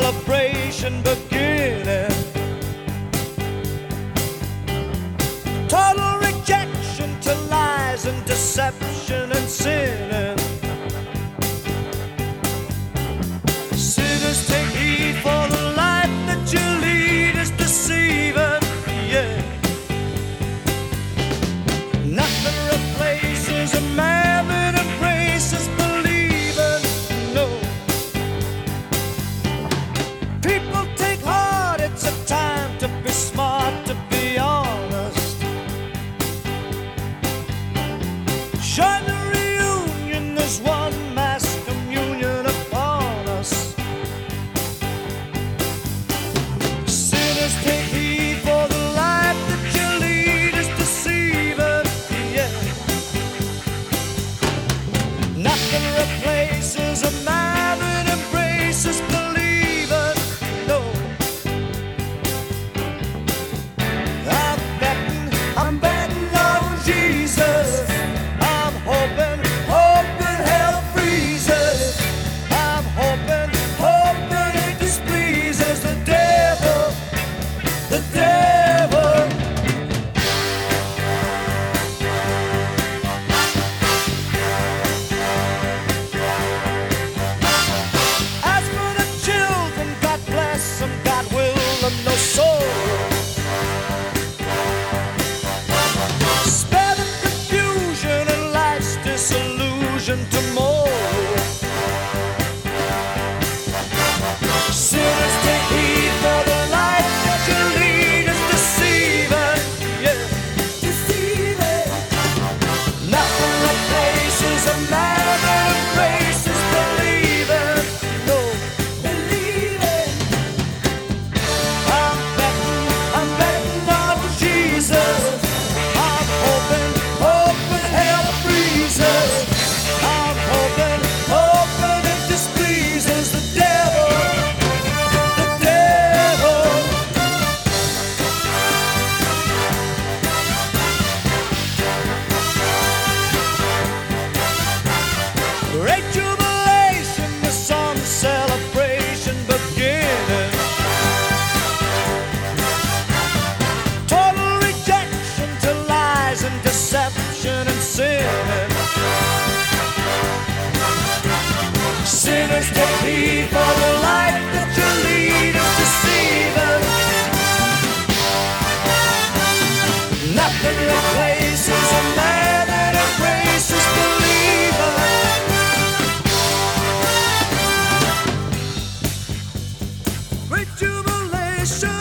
celebration beginning. Total rejection to lies and deception and sinning. Sinners, take heed, for the life that you lead is deceiving. Yeah. Nothing replaces a man that embraces believing. No. People take heart, it's a time to be smart, to be honest. Join the reunion, there's one mass communion upon us. Sinners, take heed, for the life that you lead is deceiving. Yeah. Nothing replaces a man that embraces believing. No. I'm betting on Jesus. I'm hoping hell freezes. I'm hoping it displeases the devil. The devil. As for the children, God bless them, God will them no soul. Spare the confusion and life's disillusion tomorrow. Sinners, take heed, for the life that you lead is deceiving. Yeah. Deceiving. Nothing replaces a man that embraces believing. No. Believing. I'm betting on Jesus. I'm hoping hell freezes. I'm hoping it displeases the devil. The devil. Great jubilation, the song celebration beginning. Total rejection to lies and deception and sinning. Sinners, take heed, for the life that you lead is deceiving. Nothing replaces a man that embraces believing. Great jubilation.